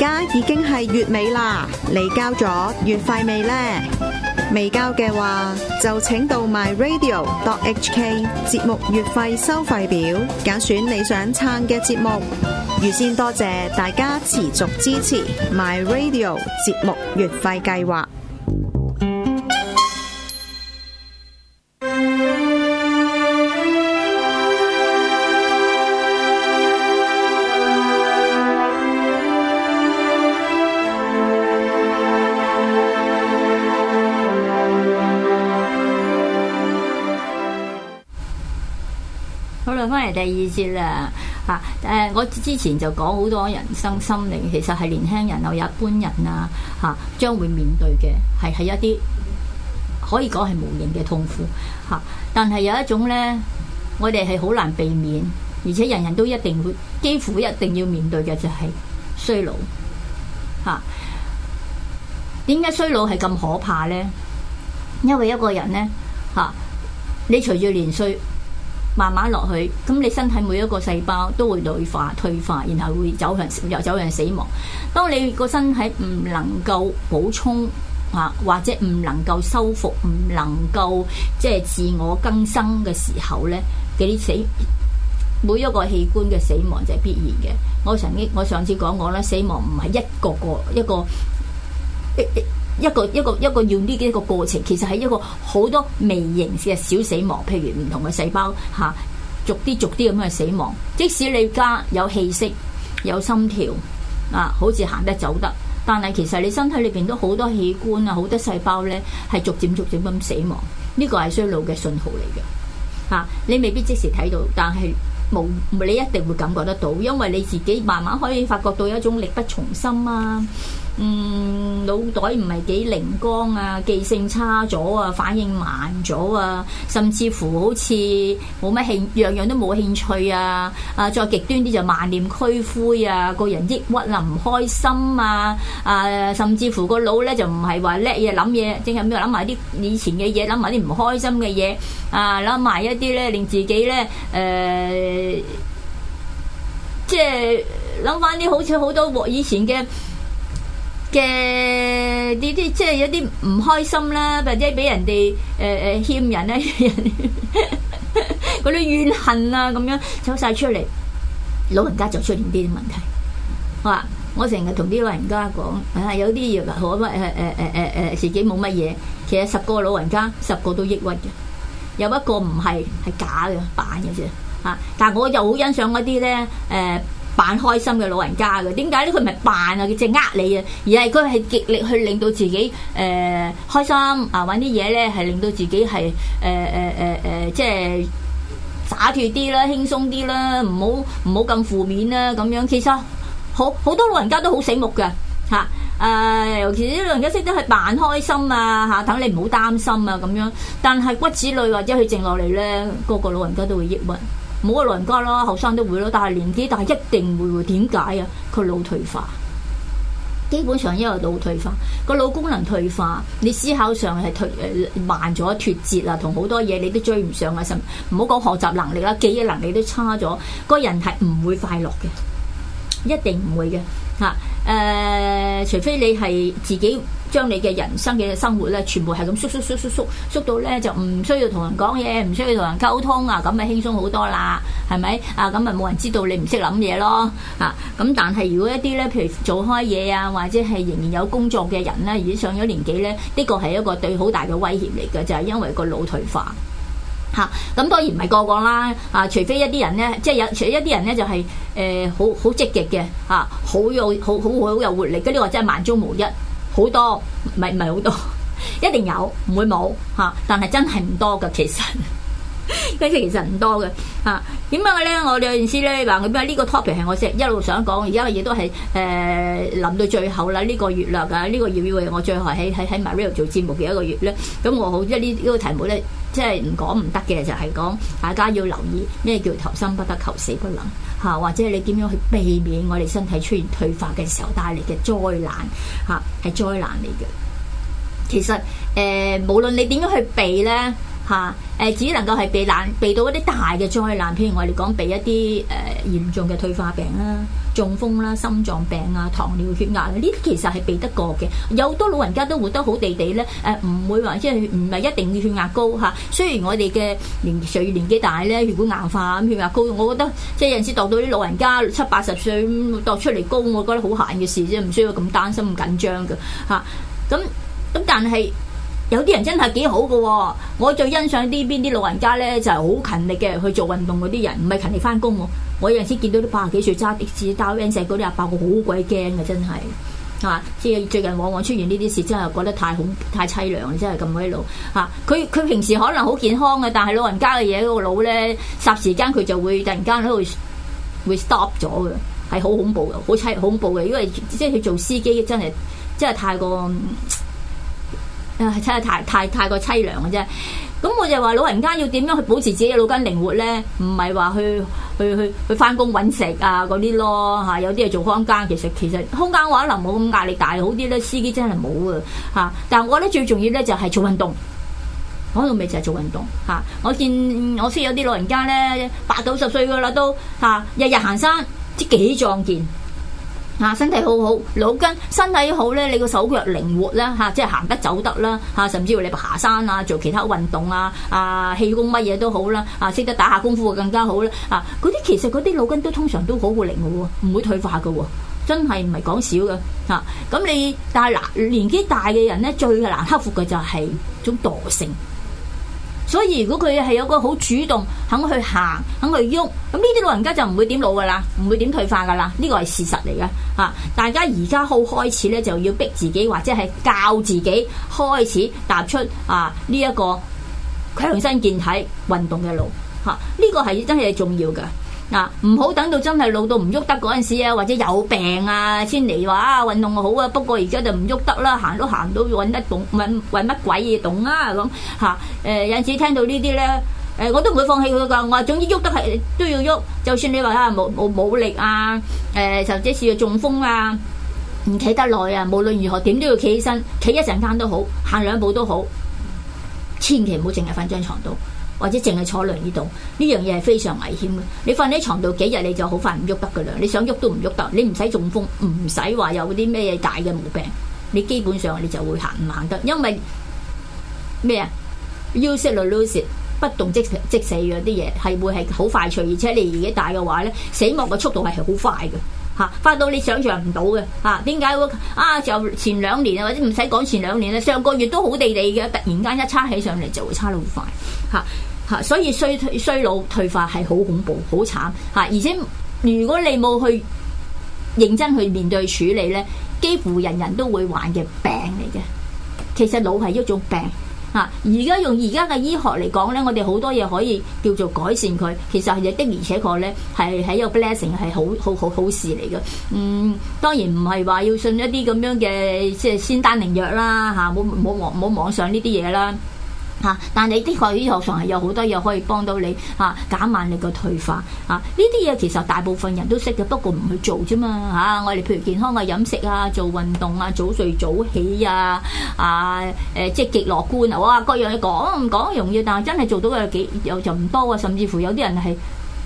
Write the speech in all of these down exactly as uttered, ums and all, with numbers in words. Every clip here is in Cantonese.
家已經係月尾啦，你交咗月費未呢？未交嘅話，就請到 my radio dot h k 節目月費收費表，揀選你想撐嘅節目。預先多謝大家持續支持 my radio 節目月費計劃。 翻嚟第二節啦嚇誒！我之前就講好多人生心靈，其實係年輕人又有一般人啊嚇，將會面對嘅係係一啲可以講係無形嘅痛苦嚇。但係有一種咧，我哋係好難避免，而且人人都一定會幾乎一定要面對嘅就係衰老嚇。點解衰老係咁可怕咧？因為一個人咧嚇，你隨住年歲慢慢落去，咁你身體每一個細胞都會老化、退化，然後會走向又走向死亡。當你個身體唔能夠補充啊，或者唔能夠修復、唔能夠即係自我更新嘅時候咧，嗰啲死每一個器官嘅死亡就係必然嘅。我曾經我上次講過咧，死亡唔係一個個一個一一個一個一個要呢嘅一個過程，其實係一個好多微型嘅小死亡，譬如唔同嘅細胞嚇、啊，逐啲逐啲咁嘅死亡。即使你家有氣息、有心跳啊，好似行得走得，但係其實你身體裏邊都好多器官啊，好多細胞咧係逐漸逐漸咁死亡。呢個係衰老嘅信號嚟嘅嚇，你未必即時睇到，但係冇你一定會感覺得到，因為你自己慢慢可以發覺到有一種力不從心啊。嗯，腦袋唔係幾靈光啊，記性差咗啊，反應慢咗啊，甚至乎好似冇乜興，樣樣都冇興趣啊！啊，再極端啲就萬念俱灰啊，個人抑鬱啊，唔開心啊！啊，甚至乎個腦咧就唔係話叻嘢諗嘢，淨係咩諗埋啲以前嘅嘢，諗埋啲唔開心嘅嘢啊，諗埋一啲咧令自己咧誒、呃，即係諗翻啲好似好多以前嘅。嘅呢啲即係有啲唔開心啦，或者俾人哋誒誒欠人咧，嗰啲怨恨啊咁樣走晒出嚟，老人家就出現啲問題。我話我成日同啲老人家講，啊有啲嘢好乜誒誒誒誒誒自己冇乜嘢，其實十個老人家十個都抑鬱嘅，有一個唔係係假嘅扮嘅啫嚇。但係我就好欣賞嗰啲咧誒。呃扮開心嘅老人家嘅，點解咧？佢唔係扮啊，佢淨係呃你啊，而係佢係極力去令到自己誒、呃、開心啊，揾啲嘢咧係令到自己係誒誒誒誒，即係灑脫啲啦，輕鬆啲啦，唔好唔好咁負面啦，咁樣其實好好多老人家都好醒目嘅嚇誒，尤其是啲老人家識得去扮開心啊嚇，等你唔好擔心啊咁樣，但係骨子裏或者佢靜落嚟咧，個個老人家都會抑鬱。冇個老人家咯，後生都會咯，但係年紀大一定會喎。點解啊？佢腦退化，基本上因為腦退化，個腦功能退化，你思考上係退誒慢咗、脫節啊，同好多嘢你都追唔上啊，甚唔好講學習能力啦，記憶能力都差咗，個人係唔會快樂嘅，一定唔會嘅嚇誒，除非你係自己。將你嘅人生嘅生活咧，全部係咁縮縮縮縮縮縮到咧，就唔需要同人講嘢，唔需要同人溝通啊，咁咪輕鬆好多啦，係咪啊？咁咪冇人知道你唔識諗嘢咯啊！咁但係如果一啲咧，譬如做開嘢啊，或者係仍然有工作嘅人咧，已經上咗年紀咧，呢個係一個對好大嘅威脅嚟嘅，就係因為個腦退化。嚇，咁、啊、當然唔係個個啦，啊，除非一啲人咧，即係有，除非一啲人咧就係誒好好積極嘅，嚇，好有好好好有活力，嗰啲話真係萬中無一。好多，唔係唔係好多，一定有，唔會冇嚇、啊，但係真係唔多㗎，其實，跟住其實唔多嘅嚇。點解咧？我哋有陣時咧話，咁啊呢個 topic 係我成一路想講，而家嘅嘢都係誒臨到最後啦，呢、這個月啦，㗎、這、呢個月要我最後喺喺喺 MyRadio 做節目嘅一個月咧，咁我好即係呢呢個題目咧，即係唔講唔得嘅，就係、是、講大家要留意咩叫求生不得，求死不能。嚇，或者你點樣去避免我哋身體出現退化嘅時候帶嚟嘅災難嚇，係災難嚟嘅。其實誒、呃，無論你點樣去避咧嚇，誒只能夠係避難，避到一啲大嘅災難，譬如我哋講避一啲誒、呃、嚴重嘅退化病啦中風啦、心臟病啊、糖尿血壓呢啲其實係避得過嘅。有好多老人家都活得好地地咧，誒、呃、唔會話即係唔係一定要血壓高嚇。雖然我哋嘅年隨住年紀大咧，血管硬化咁血壓高，我覺得即係有陣時度到啲老人家七八十歲咁度出嚟高，我覺得好閒嘅事啫，唔需要咁擔心咁緊張嘅嚇。咁、啊、咁但係有啲人真係幾好嘅、哦，我最欣賞呢邊啲老人家咧就係、是、好勤力嘅去做運動嗰啲人，唔係勤力翻工喎。我有陣時見到啲八十幾歲揸的士揸 van 石嗰啲阿伯，我好鬼驚嘅真係。嚇！即係最近往往出現呢啲事，真係覺得太恐太凄涼，真係咁鬼老嚇。佢佢平時可能好健康嘅，但係老人家嘅嘢個腦咧，霎時間佢就會突然間喺度會 stop 咗嘅，係好恐怖嘅，好凄恐怖嘅。因為即係佢做司機真係真係太過誒，真係太太太過凄涼嘅啫。咁我就話老人家要點樣去保持自己嘅腦筋靈活咧？唔係話去去去去翻工揾食啊嗰啲咯嚇，有啲係做空間，其實其實空間嘅話可能冇咁壓力大好啲咧，司機真係冇啊嚇。但係我覺得最重要咧就係做運動，講到尾就係做運動嚇。我見我識有啲老人家咧八九十歲噶啦都嚇，日日行山，知幾壯健。啊，身體好好，腦筋身體好咧，你個手腳靈活啦，嚇、啊，即係行得走得啦，嚇、啊，甚至乎你爬山啊，做其他運動啊，啊，氣功乜嘢都好啦，啊，識得打下功夫更加好啦，啊，嗰啲其實嗰啲腦筋都通常都好好靈嘅喎，唔會退化嘅喎，真係唔係講少嘅嚇。咁、啊、你但係嗱年紀大嘅人咧，最難克服嘅就係種惰性。所以如果佢係有個好主動肯去行肯去喐，咁呢啲老人家就唔會點老噶啦，唔會點退化噶啦，呢個係事實嚟嘅嚇。大家而家好開始咧，就要逼自己或者係教自己開始踏出啊呢一個強身健體運動嘅路嚇，呢個係真係重要嘅。嗱，唔好等到真係老到唔喐得嗰陣時啊，或者有病啊，先嚟話啊運動好啊。不過而家就唔喐得啦，行都行到揾得動，揾揾乜鬼嘢動啊咁嚇。誒有陣時聽到呢啲咧，誒我都唔會放棄佢㗎。我話總之喐得係都要喐，就算你話啊冇冇冇力啊，誒甚至試過中風啊，唔企得耐啊，無論如何點都要企起身，企一陣間都好，行兩步都好，千祈唔好淨係瞓張床度。或者淨係坐輪椅度，呢樣嘢係非常危險嘅。你瞓喺床度幾日你就好快唔喐得噶啦，你想喐都唔喐得。你唔使中風，唔使話有啲咩大嘅毛病，你基本上你就會行唔行得。因為咩啊 ？use it or lose it，不動即即死嘅啲嘢係會係好快脆，而且你年紀大嘅話咧，死亡嘅速度係好快嘅嚇，快到你想象唔到嘅嚇。點解會啊？就前兩年啊，或者唔使講前兩年啦，上個月都好地地嘅，突然間一叉起上嚟就會叉得好快嚇。嚇，所以衰衰老退化係好恐怖、好慘嚇，而且如果你冇去認真去面對處理咧，幾乎人人都會患嘅病嚟嘅。其實老係一種病嚇，而家用而家嘅醫學嚟講咧，我哋好多嘢可以叫做改善佢。其實係的而且確咧，係喺一個 blessing 係好好好好事嚟嘅。嗯，當然唔係話要信一啲咁樣嘅即係仙丹靈藥啦嚇，冇冇網冇網上呢啲嘢啦。嚇！但你的確醫學上係有好多嘢可以幫到你嚇，減慢你個退化嚇。呢啲嘢其實大部分人都識嘅，不過唔去做啫嘛嚇。我哋譬如健康嘅飲食啊，做運動啊，早睡早起啊，啊誒積極樂觀啊，哇各樣嘢講唔講容易，但係真係做到嘅幾又就唔多啊，甚至乎有啲人係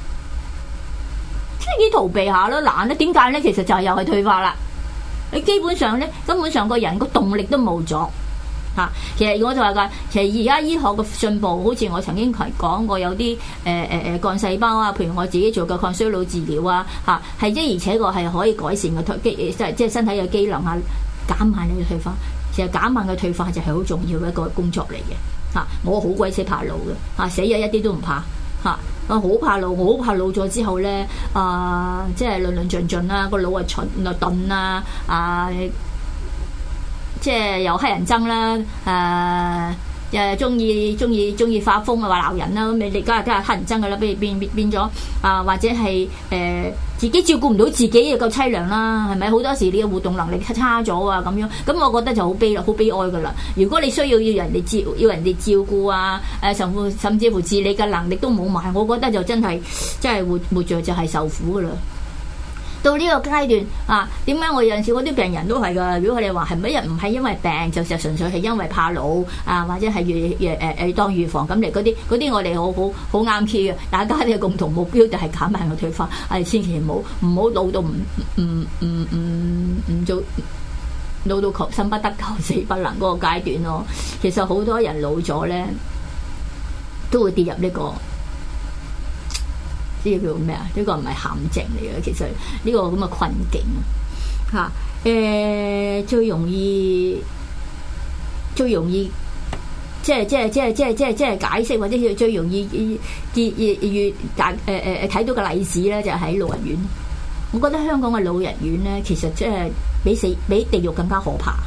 即係幾逃避下咯，懶咧。點解咧？其實就係又係退化啦。你基本上咧，根本上個人個動力都冇咗。嚇，其實我就話㗎，其實而家醫學嘅進步，好似我曾經講過有啲誒誒誒幹細胞啊，譬如我自己做嘅抗衰老治療啊，嚇係即而且確係可以改善個退機，即係即係身體嘅機能啊，減慢你嘅退化。其實減慢嘅退化就係好重要嘅一個工作嚟嘅嚇。我好鬼死怕老嘅嚇，死咗一啲都唔怕嚇。我好怕老，我好怕老咗之後咧，啊、呃、即係論論盡盡啦，個腦啊蠢啊鈍啦啊。即係有黑人憎啦，誒誒中意中意中意發瘋啊，話鬧人啦，咁你你家下都係黑人憎噶啦，變變變變咗啊，或者係誒、呃、自己照顧唔到自己又夠凄涼啦，係咪？好多時你嘅活動能力差咗啊，咁樣，咁我覺得就好悲啦，好悲哀噶啦。如果你需要要人哋照要人哋照顧啊，誒甚至甚至乎自理嘅能力都冇埋，我覺得就真係真係活活著就係受苦噶啦。 到呢個階段啊，點解我有陣時嗰啲病人都係㗎？如果佢哋話係咪一日唔係因為病，就就純粹係因為怕老啊，或者係預誒誒誒當預防咁嚟嗰啲，嗰啲我哋好好好啱 key 嘅。大家嘅共同目標就係減慢個退化，係千祈唔好唔好老到唔唔唔唔唔做老到求生不得求死不能嗰個階段咯。其實好多人老咗咧，都會跌入呢個。呢個叫咩啊？呢個唔係陷阱嚟嘅，其實呢個咁嘅困境嚇。誒、啊，最容易最容易即係即係即係即係即係即係解釋或者最容易越越越大誒誒誒睇到嘅例子咧，就係喺老人院。我覺得香港嘅老人院咧，其實即係比死比地獄更加可怕。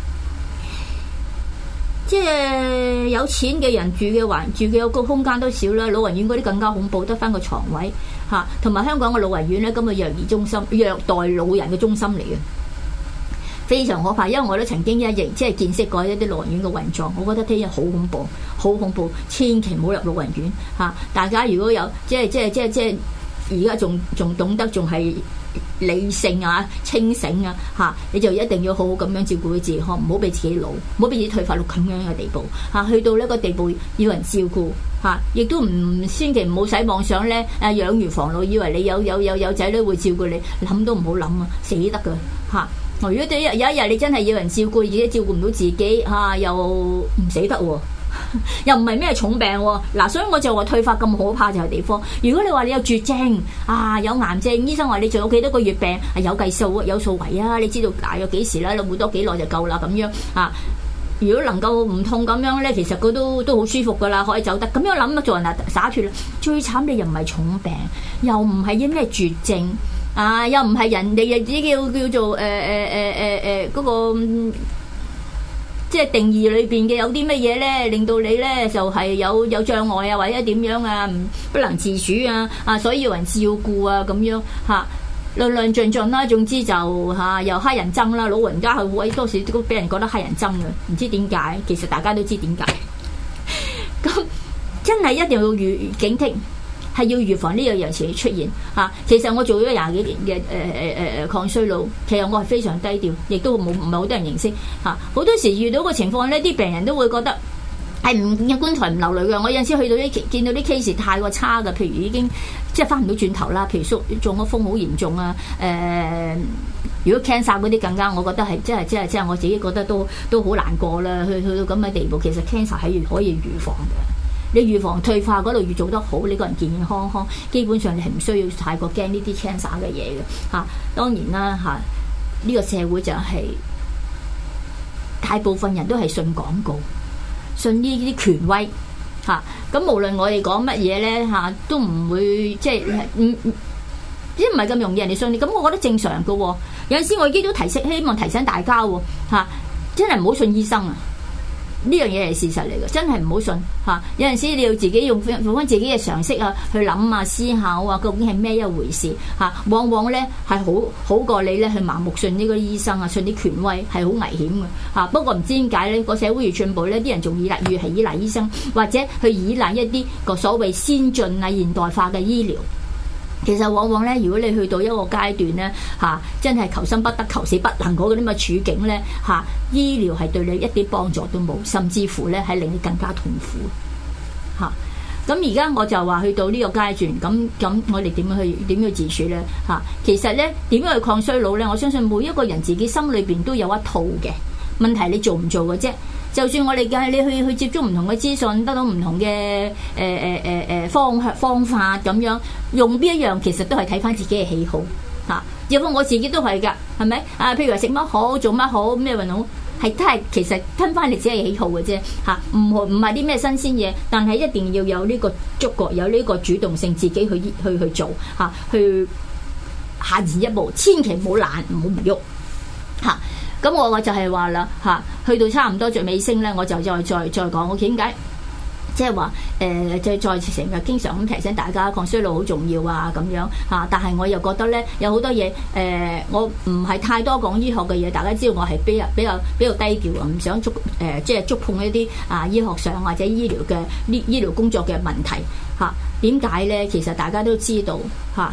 即係有錢嘅人住嘅環住嘅個空間都少啦，老人院嗰啲更加恐怖，得翻個床位嚇，同埋香港嘅老人院咧，咁嘅虐兒中心、虐待老人嘅中心嚟嘅，非常可怕。因為我都曾經一認即係見識過一啲老人院嘅運作，我覺得聽日好恐怖，好恐怖，千祈唔好入老人院嚇。大家如果有即係即係即係即係而家仲仲懂得仲係理性啊、清醒啊，嚇你就一定要好好咁樣照顧佢自己康，唔好俾自己老，唔好俾自己退化到咁樣嘅地步嚇。去到呢個地步要人照顧嚇，亦都唔千祈唔好使妄想咧誒養兒防老，以為你有有有有仔女會照顧你，諗都唔好諗啊，死得噶嚇。如果第一有一日你真係要人照顧，自己照顧唔到自己嚇，又唔死得喎。又唔係咩重病喎、啊，嗱，所以我就話退化咁可怕就係地方。如果你話你有絕症啊，有癌症，醫生話你仲有幾多個月病，係有計數有數圍啊，你知道大約幾時啦，你活多幾耐就夠啦咁樣啊。如果能夠唔痛咁樣咧，其實佢都都好舒服噶啦，可以走得。咁樣諗啊，做人啊灑脱啦。最慘你又唔係重病，又唔係啲咩絕症啊，又唔係人哋又只叫叫做誒誒誒誒誒嗰個。即係定義裏邊嘅有啲乜嘢咧，令到你咧就係、是、有有障礙啊，或者點樣啊，不能自主啊，啊，所以要人照顧啊，咁樣嚇，論論盡盡啦。總之就嚇、啊、又黑人憎啦，老人家係好多時都俾人覺得黑人憎嘅，唔知點解。其實大家都知點解。咁真係一定要預警惕。係要預防呢樣嘢出現嚇、啊。其實我做咗廿幾年嘅誒誒誒誒抗衰老，其實我係非常低調，亦都冇唔係好多人認識嚇。好、啊、多時遇到個情況呢，啲病人都會覺得係唔入棺材唔流淚嘅。我有陣時去到啲見到啲 case 太過差嘅，譬如已經即係翻唔到轉頭啦，譬如中中咗風好嚴重啊誒、呃。如果 cancer 嗰啲更加，我覺得係即係即係即係我自己覺得都都好難過啦。去去到咁嘅地步，其實 cancer 係可以預防嘅。你預防退化嗰度越做得好，你個人健健康康，基本上你係唔需要太過驚呢啲 cancer 嘅嘢嘅嚇。當然啦嚇，呢、啊呢個社會就係、係、大部分人都係信廣告，信呢啲權威嚇。咁、啊、無論我哋講乜嘢咧嚇，都唔會即係唔即係唔係咁容易人哋信你。咁我覺得正常嘅喎。有陣時我已經都提醒，希望提醒大家喎嚇、啊，真係唔好信醫生啊！呢樣嘢係事實嚟嘅，真係唔好信嚇、啊。有陣時你要自己用用翻自己嘅常識啊，去諗啊、思考啊，究竟係咩一回事嚇、啊？往往咧係好好過你咧去盲目信呢個醫生啊，信啲權威係好危險嘅嚇。不過唔知點解咧，個社會越進步咧，啲人仲依賴越係依賴醫生，或者去依賴一啲個所謂先進啊、現代化嘅醫療。其實往往咧，如果你去到一個階段咧，嚇、啊、真係求生不得、求死不能嗰啲咁嘅處境咧，嚇、啊、醫療係對你一啲幫助都冇，甚至乎咧係令你更加痛苦嚇。咁而家我就話去到呢個階段，咁咁我哋點樣去點樣去自處咧？嚇、啊，其實咧點樣去抗衰老咧？我相信每一個人自己心裏邊都有一套嘅問題，你做唔做嘅啫？就算我哋嘅你去去接觸唔同嘅資訊，得到唔同嘅誒誒誒誒方向方法咁樣，用邊一樣其實都係睇翻自己嘅喜好嚇。有、啊、方我自己都係㗎，係咪啊？譬如話食乜好，做乜好，咩運動係都係其實跟翻你自己嘅喜好嘅啫嚇。唔唔係啲咩新鮮嘢，但係一定要有呢個觸覺，有呢個主動性，自己去去去做嚇、啊，去下移一步，千祈唔好懶，唔好唔喐嚇。咁、啊、我我就係話啦嚇，去到差唔多最尾聲咧，我就再再再講我點解，即係話誒，再再成日經常咁提醒大家抗衰老好重要啊咁樣嚇、啊。但係我又覺得咧，有好多嘢誒、呃，我唔係太多講醫學嘅嘢。大家知道我係比較比較比較低調啊，唔想觸誒、呃、即係觸碰一啲啊醫學上或者醫療嘅呢醫療工作嘅問題嚇。點解咧？其實大家都知道嚇。啊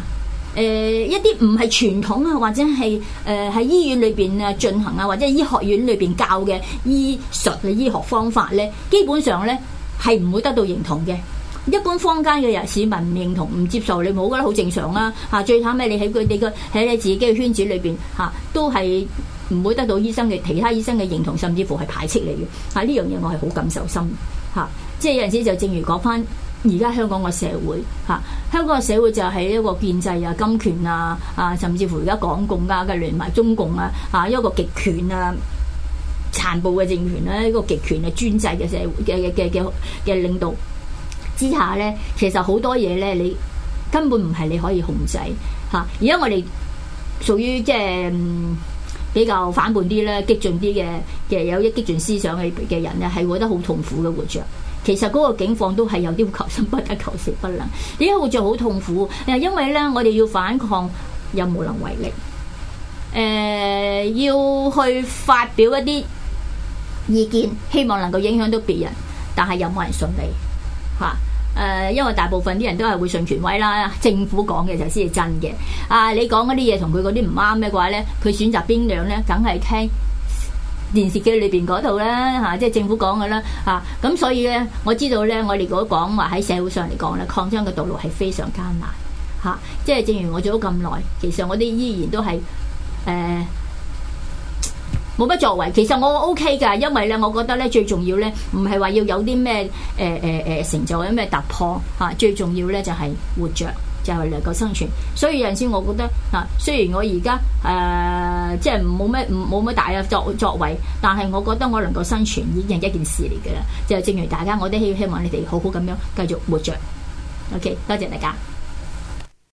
誒、呃、一啲唔係傳統啊，或者係誒喺醫院裏邊啊進行啊，或者醫學院裏邊教嘅醫術嘅醫學方法咧，基本上咧係唔會得到認同嘅。一般坊間嘅人市民唔認同、唔接受，你冇覺得好正常啦嚇。最慘咩？你喺佢哋嘅喺你自己嘅圈子裏邊嚇，都係唔會得到醫生嘅其他醫生嘅認同，甚至乎係排斥你嘅嚇。呢樣嘢我係好感受深嚇。即係有陣時就正如講翻而家香港嘅社會嚇，香港嘅社會就係一個建制啊、金權啊啊，甚至乎而家港共啊嘅聯埋中共啊啊，一個極權啊、殘暴嘅政權咧，一個極權嘅專制嘅社會嘅嘅嘅嘅領導之下咧，其實好多嘢咧，你根本唔係你可以控制嚇。而家我哋屬於即係比較反叛啲咧、激進啲嘅嘅有一激進思想嘅嘅人咧，係活得好痛苦嘅活着。其實嗰個境況都係有啲求生不得、求死不能。點解活着好痛苦？因為咧，我哋要反抗又無能為力。誒、呃，要去發表一啲意見，希望能夠影響到別人，但係有冇人信你嚇？誒、呃，因為大部分啲人都係會信權威啦，政府講嘅就先係真嘅。啊，你講嗰啲嘢同佢嗰啲唔啱嘅話咧，佢選擇邊樣咧？梗係聽電視機裏邊嗰套啦嚇，即係政府講嘅啦嚇。咁、啊、所以咧，我知道咧，我哋如果講話喺社會上嚟講咧，抗爭嘅道路係非常艱難嚇、啊。即係正如我做咗咁耐，其實我哋依然都係誒冇乜作為。其實我 O K 㗎，因為咧，我覺得咧最重要咧，唔係話要有啲咩誒誒誒成就，有咩突破嚇、啊，最重要咧就係活着。就係能夠生存，所以有陣時我覺得啊，雖然我而家誒即係冇咩冇乜大嘅作作為，但係我覺得我能夠生存已經係一件事嚟嘅啦。就正如大家，我都希希望你哋好好咁樣繼續活着。OK，多謝大家。